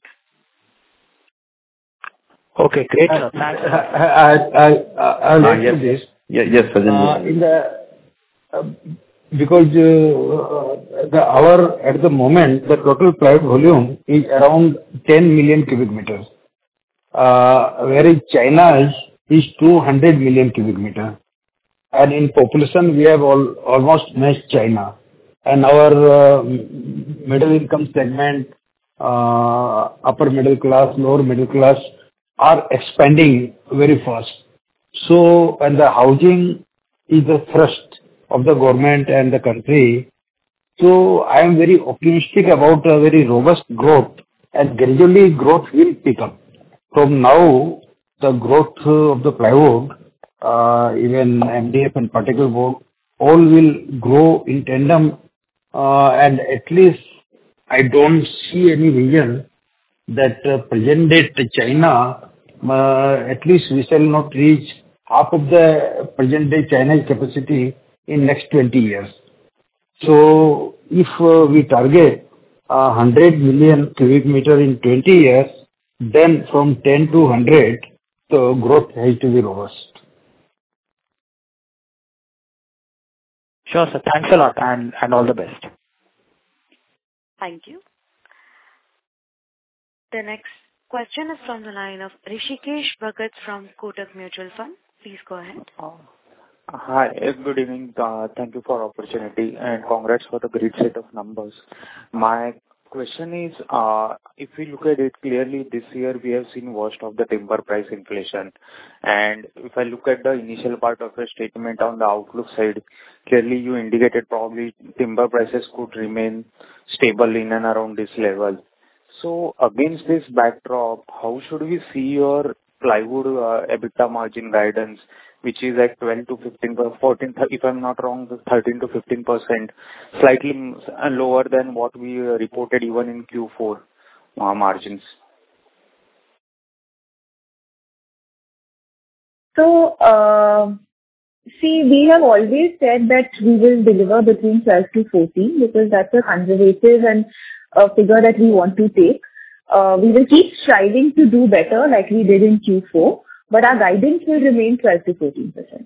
Okay, great, sir. Thanks. I'll add to this. Yes, Sajjan. Because at the moment, the total plywood volume is around 10 million cubic meters, whereas China's is 200 million cubic meter. And in population, we have almost matched China. And our middle income segment, upper middle class, lower middle class are expanding very fast. So, and the housing is the thrust of the government and the country. So, I am very optimistic about a very robust growth, and gradually growth will pick up. From now, the growth of the plywood, even MDF and particle board, all will grow in tandem, and at least I don't see any reason that present date China, at least we shall not reach half of the present day China's capacity in next 20 years. So if we target 100 million cubic meter in 20 years, then from 10 to 100, the growth has to be robust. Sure, sir. Thanks a lot and all the best. Thank you. The next question is from the line of Rishikesh Bhagat from Kotak Mutual Fund. Please go ahead. Hi, good evening. Thank you for opportunity and congrats for the great set of numbers. My question is, if we look at it clearly, this year we have seen worst of the timber price inflation. And if I look at the initial part of your statement on the outlook side, clearly you indicated probably timber prices could remain stable in and around this level. So against this backdrop, how should we see your plywood EBITDA margin guidance, which is at 12 to 15, 14, if I'm not wrong, 13 to 15%, slightly lower than what we reported even in Q4 margins? So, see, we have always said that we will deliver between 12 to 14 because that's a conservative and a figure that we want to take. We will keep striving to do better like we did in Q4, but our guidance will remain 12 to 14%.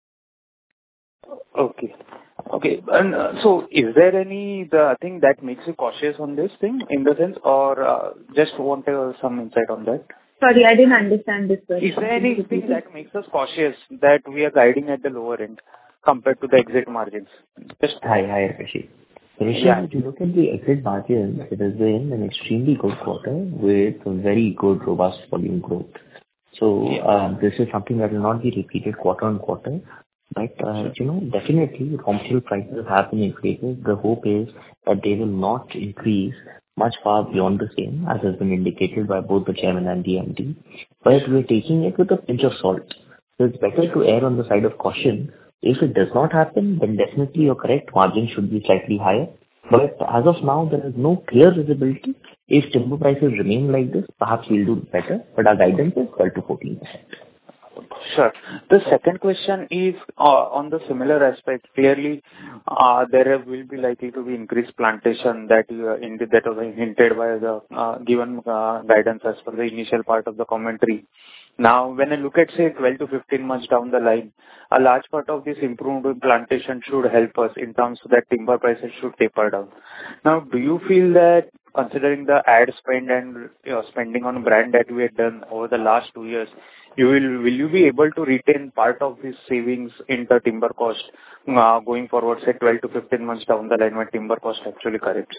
Okay. And so is there any thing that makes you cautious on this thing in the sense, or just want some insight on that? Sorry, I didn't understand this question. Is there anything that makes us cautious that we are guiding at the lower end compared to the exit margins? Hi, Rishi. Rishi, if you look at the exit margins, it has been an extremely good quarter with very good, robust volume growth. So this is something that will not be repeated quarter on quarter. But, definitely raw material prices have been increasing. The hope is that they will not increase much far beyond the same, as has been indicated by both the chairman and the MD. But we're taking it with a pinch of salt. So it's better to err on the side of caution. If it does not happen, then definitely you're correct. Margin should be slightly higher. But as of now, there is no clear visibility. If timber prices remain like this, perhaps we'll do better, but our guidance is 12 to 14%. Sure. The second question is on the similar aspect. Clearly, there will be likely to be increased plantation that was hinted by the given guidance as per the initial part of the commentary. Now, when I look at, say, 12 to 15 months down the line, a large part of this improved plantation should help us in terms of that timber prices should taper down. Now, do you feel that considering the ad spend and spending on brand that we had done over the last 2 years, will you be able to retain part of these savings in the timber cost going forward, say 12 to 15 months down the line when timber cost actually corrects?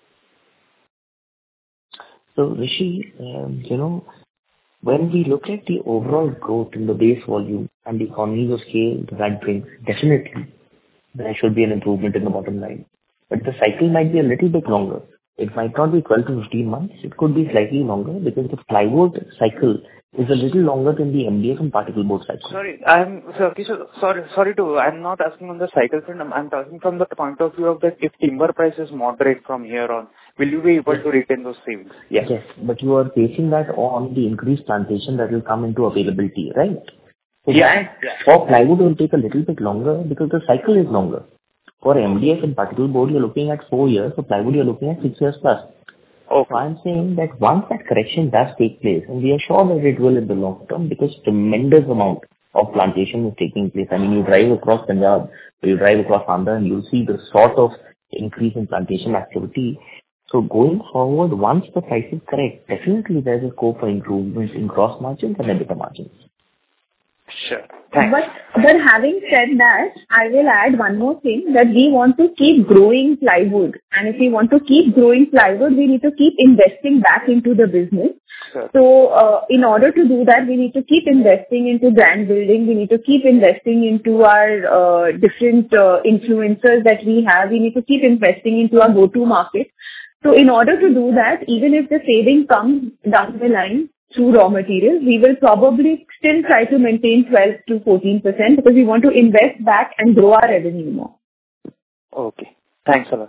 So, Rishi, when we look at the overall growth in the base volume and the economies of scale that brings, definitely there should be an improvement in the bottom line. But the cycle might be a little bit longer. It might not be 12 to 15 months. It could be slightly longer because the plywood cycle is a little longer than the MDF and particle board cycle. I'm not asking on the cycle front. I'm talking from the point of view of that if timber prices moderate from here on, will you be able to retain those savings? Yes, but you are basing that on the increased plantation that will come into availability, right? So for plywood, it will take a little bit longer because the cycle is longer. For MDF and particle board, you're looking at 4 years. For plywood, you're looking at 6 years plus. Okay. So I'm saying that once that correction does take place, and we are sure that it will in the long term because tremendous amount of plantation is taking place. I mean, you drive across Punjab, you drive across Andhra, and you'll see the sort of increase in plantation activity. So going forward, once the price is correct, definitely there's a scope for improvement in gross margins and EBITDA margins. Sure. Thanks. But having said that, I will add one more thing, that we want to keep growing plywood. And if we want to keep growing plywood, we need to keep investing back into the business. Sure. So in order to do that, we need to keep investing into brand building. We need to keep investing into our different influencers that we have. We need to keep investing into our go-to market. So in order to do that, even if the saving comes down the line through raw materials, we will probably still try to maintain 12 to 14% because we want to invest back and grow our revenue more. Okay. Thanks a lot.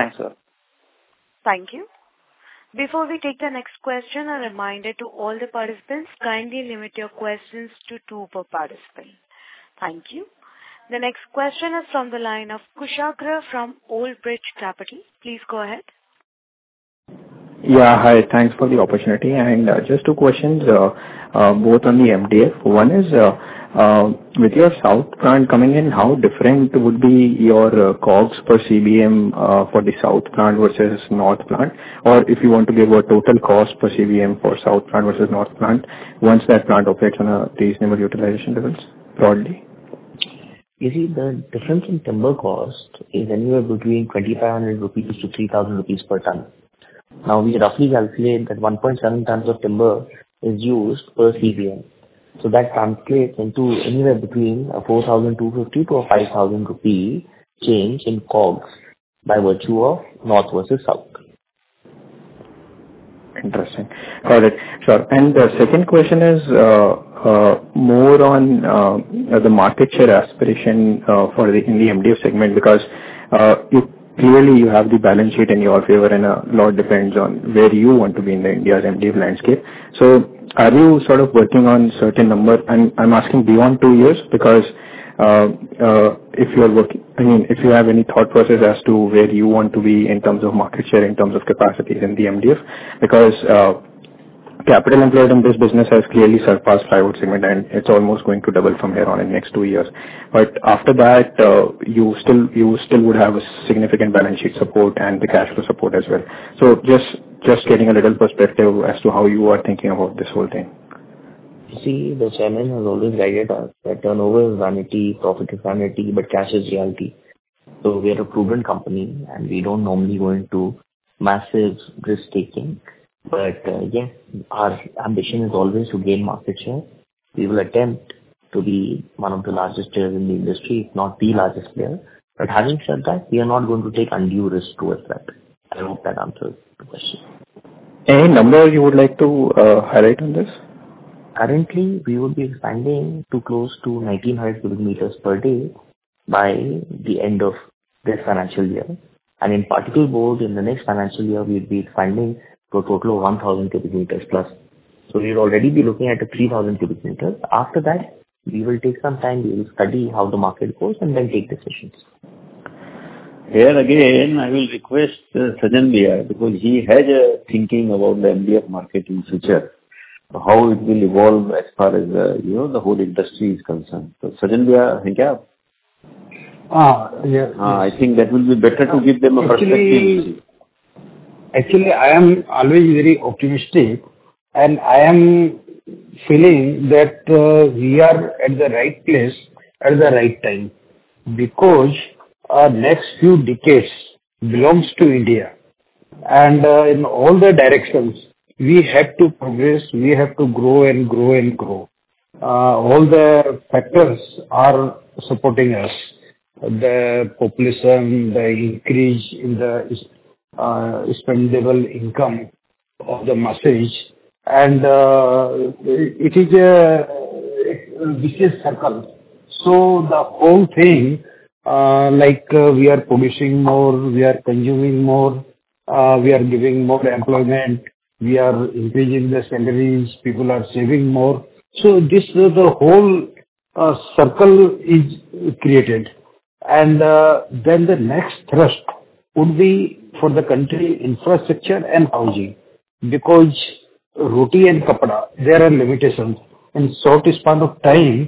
Thank you. Before we take the next question, a reminder to all the participants, kindly limit your questions to 2 per participant. Thank you. The next question is from the line of Kushagra from Old Bridge Capital. Please go ahead. Yeah, hi. Thanks for the opportunity. And just 2 questions, both on the MDF. One is, with your South plant coming in, how different would be your COGS per CBM for the South plant versus North plant? Or if you want to give a total cost per CBM for South plant versus North plant, once that plant operates on a reasonable utilization levels, broadly? You see, the difference in timber cost is anywhere between 2,500 rupees to 3,000 rupees per ton. Now, we roughly calculate that 1.7 tons of timber is used per CBM. So that translates into anywhere between a 4,250 to a 5,000 rupee change in COGS by virtue of North versus South. Interesting. Got it. Sure. And the second question is more on the market share aspiration in the MDF segment, because clearly you have the balance sheet in your favor and a lot depends on where you want to be in the India's MDF landscape. So are you sort of working on certain number? And I'm asking beyond 2 years because if you have any thought process as to where you want to be in terms of market share, in terms of capacities in the MDF, because capital employed in this business has clearly surpassed plywood segment and it's almost going to double from here on in the next 2 years. But after that, you still would have a significant balance sheet support and the cash flow support as well. So just getting a little perspective as to how you are thinking about this whole thing. You see, the chairman has always guided us that turnover is vanity, profit is vanity, but cash is reality. So we are a prudent company and we don't normally go into massive risk taking. But yes, our ambition is always to gain market share. We will attempt to be one of the largest players in the industry, if not the largest player. But having said that, we are not going to take undue risk towards that. I hope that answers the question. Any number you would like to highlight on this? Currently, we will be expanding to close to 1900 cubic meters per day by the end of this financial year. And in particle board, in the next financial year, we'll be expanding to a total of 1,000 cubic meters plus. So we'll already be looking at a 3,000 cubic meters. After that, we will take some time, we will study how the market goes and then take decisions. Here again, I will request Sajan Bhaiya, because he has a thinking about the MDF market in future, how it will evolve as far as the whole industry is concerned. So Sajan Bhaiya, think you? Yeah. I think that will be better to give them a perspective. Actually, I am always very optimistic, and I am feeling that we are at the right place at the right time, because our next few decades belongs to India, and in all the directions we have to progress, we have to grow and grow and grow. All the factors are supporting us. The population, the increase in the spendable income of the masses, and it is a vicious circle. So the whole thing, we are producing more, we are consuming more, we are giving more employment, we are increasing the salaries, people are saving more. So this the whole circle is created. And then the next thrust would be for the country infrastructure and housing, because roti and kapda, there are limitations. In short span of time,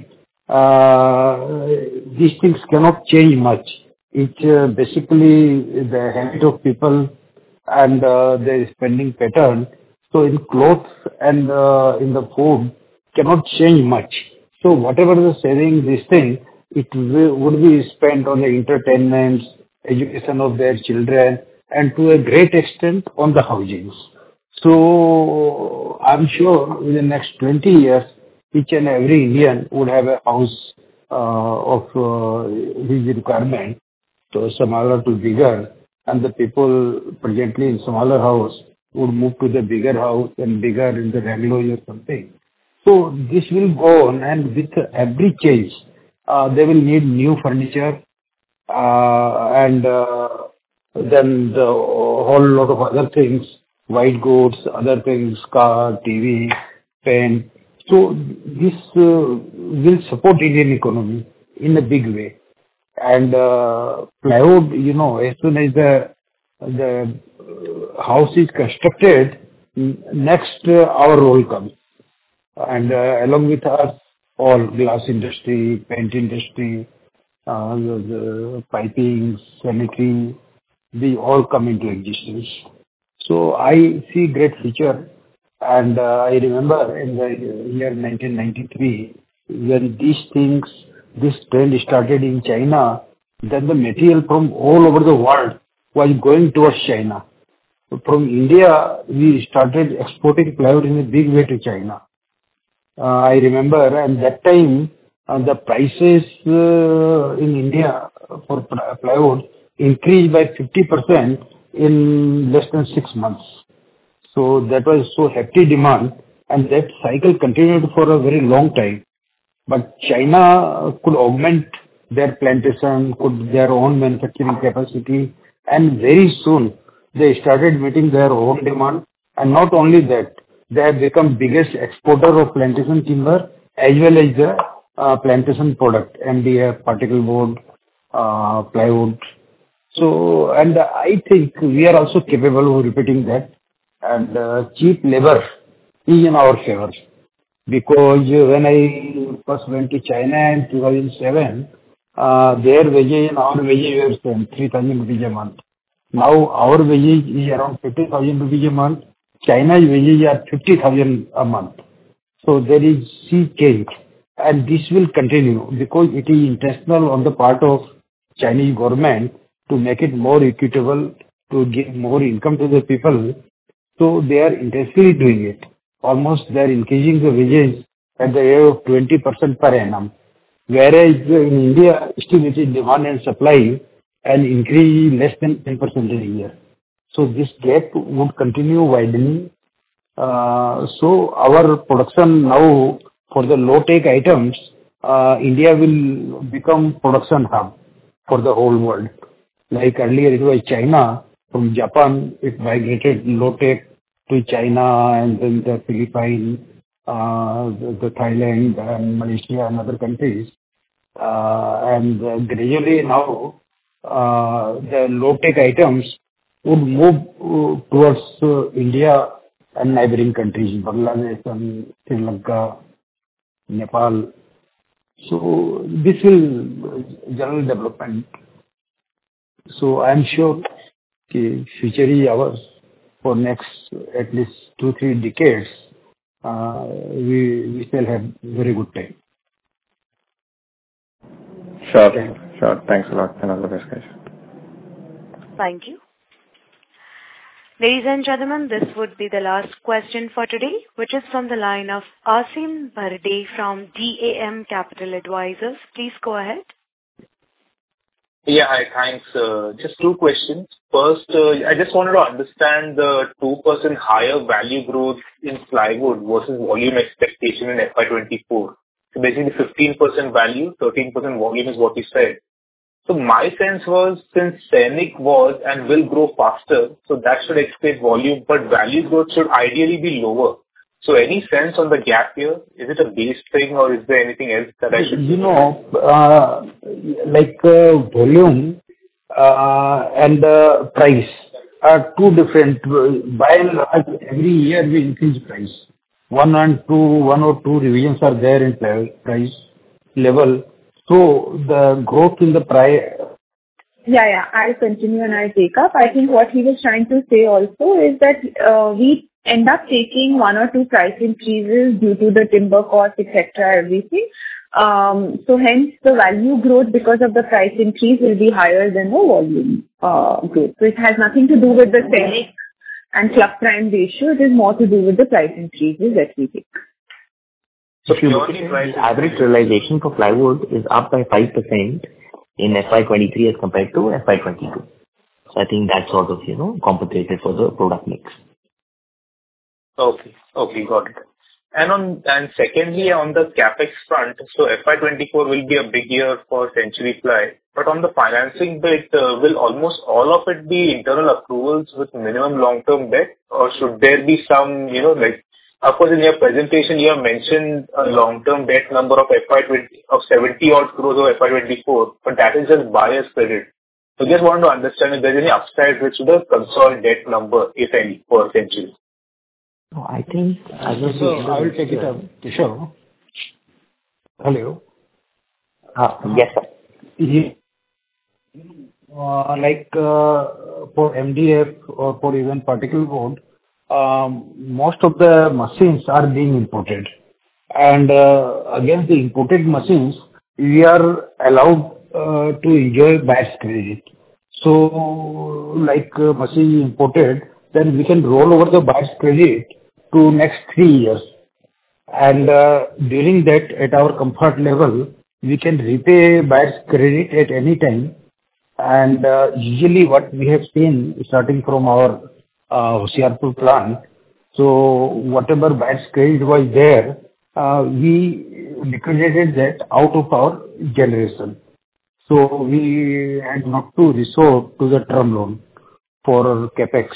these things cannot change much. It's basically the habit of people and their spending pattern. So in clothes and in the food cannot change much. So whatever the saving, this thing, it would be spent on the entertainment, education of their children, and to a great extent on the housings. So I'm sure in the next 20 years, each and every Indian would have a house of his requirement, so smaller to bigger, and the people presently in smaller house would move to the bigger house and bigger in the Bangalore or something. So this will go on, and with every change, they will need new furniture, and then the whole lot of other things, white goods, other things, car, TV, pen. So this will support Indian economy in a big way. And plywood, as soon as the house is constructed, next our role comes. And along with us, all glass industry, paint industry, the piping, sanitary, they all come into existence. So I see great future. And I remember in the year 1993, when this trend started in China, then the material from all over the world was going towards China. From India, we started exporting plywood in a big way to China. I remember, and that time, the prices in India for plywood increased by 50% in less than 6 months. So that was so hefty demand, and that cycle continued for a very long time. But China could augment their plantation, their own manufacturing capacity, and very soon they started meeting their own demand. And not only that, they have become biggest exporter of plantation timber as well as the plantation product, MDF, particle board, plywood. So, and I think we are also capable of repeating that. And cheap labor is in our favor, because when I first went to China in 2007, their wages and our wages were same, 3,000 rupees a month. Now our wages is around 50,000 rupees a month. China's wages are 50,000 a month. So there is sea change, and this will continue because it is intentional on the part of Chinese government to make it more equitable, to give more income to the people. So they are intensely doing it. Almost they are increasing the wages at the rate of 20% per annum. Whereas in India, still it is demand and supply and increase less than 10% a year. So this gap would continue widening. So our production now for the low-tech items, India will become production hub for the whole world. Like earlier it was China. From Japan, it migrated low-tech to China and then the Philippines, the Thailand and Malaysia and other countries. And gradually now, the low-tech items would move towards India and neighboring countries, Bangladesh and Sri Lanka, Nepal. So this will general development. So I am sure the future is ours for next at least 2-3 decades. We still have very good time. Sure. Sure. Thanks a lot, and all the best, guys. Thank you. Ladies and gentlemen, this would be the last question for today, which is from the line of Asim Bharde from DAM Capital Advisors. Please go ahead. Yeah, hi, thanks. Just 2 questions. First, I just wanted to understand the 2% higher value growth in plywood versus volume expectation in FY24. So basically 15% value, 13% volume is what you said. So my sense was, since Sainik was and will grow faster, so that should explain volume, but value growth should ideally be lower. So any sense on the gap here? Is it a base thing or is there anything else that I should... volume and price are two different. By and large, every year we increase price. One or two revisions are there in price level. So the growth in the price... Yeah, I'll continue and I'll take up. I think what he was trying to say also is that we end up taking 1 or 2 price increases due to the timber cost, etc., everything. So hence the value growth because of the price increase will be higher than the volume growth. So it has nothing to do with the Sainik and Club Prime ratio. It is more to do with the price increases that we take. So if you look at the average realization for plywood is up by 5% in FY23 as compared to FY22. So I think that sort of, compensated for the product mix. Okay, got it. And secondly, on the capex front, so FY24 will be a big year for Century Ply. But on the financing bit, will almost all of it be internal approvals with minimum long-term debt, or should there be some, of course, in your presentation, you have mentioned a long-term debt number of of 70 odd crores of FY24, but that is just buyer's credit. So just want to understand if there's any upside which to the consolidated debt number, if any, for Century. No, I think... I will take it up. Sure. Hello? Yes, sir. Yeah. For MDF or for even particle board, most of the machines are being imported. And against the imported machines, we are allowed to enjoy buyer's credit. So, machine imported, then we can roll over the buyer's credit to next 3 years. And during that, at our comfort level, we can repay buyer's credit at any time. And usually what we have seen, starting from our Hoshiarpur plant, so whatever buyer's credit was there, we liquidated that out of our generation. So we had not to resort to the term loan for capex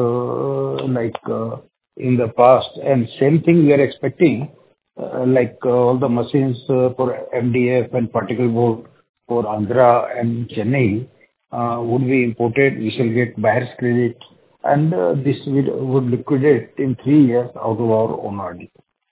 in the past. And same thing we are expecting, all the machines for MDF and particle board for Andhra and Chennai would be imported. We shall get buyer's credit, and this would liquidate in 3 years out of our own RD.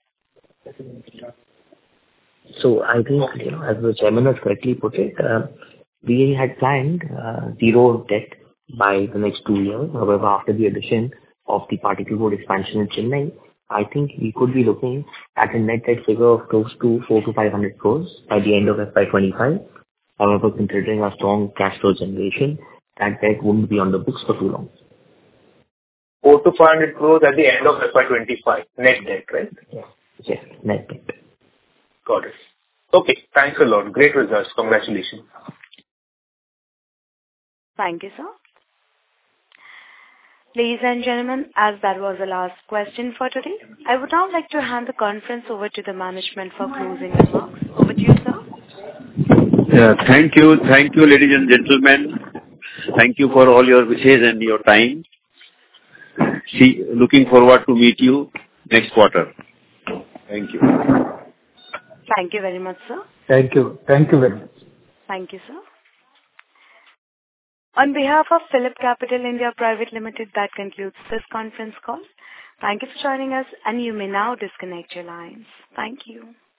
So I think, as the chairman has correctly put it, we had planned 0 debt by the next 2 years. However, after the addition of the particle board expansion in Chennai, I think we could be looking at a net debt figure of close to 400 to 500 crores by the end of FY25. However, considering our strong cash flow generation, that debt wouldn't be on the books for too long. 400 to 500 crores at the end of FY25, net debt, right? Yes, net debt. Got it. Okay, thanks a lot. Great results. Congratulations. Thank you, sir. Ladies and gentlemen, as that was the last question for today, I would now like to hand the conference over to the management for closing remarks. Over to you, sir. Yeah, thank you. Thank you, ladies and gentlemen. Thank you for all your wishes and your time. Looking forward to meet you next quarter. Thank you. Thank you very much, sir. Thank you. Thank you very much. Thank you, sir. On behalf of Phillip Capital India Private Limited, that concludes this conference call. Thank you for joining us, and you may now disconnect your lines. Thank you.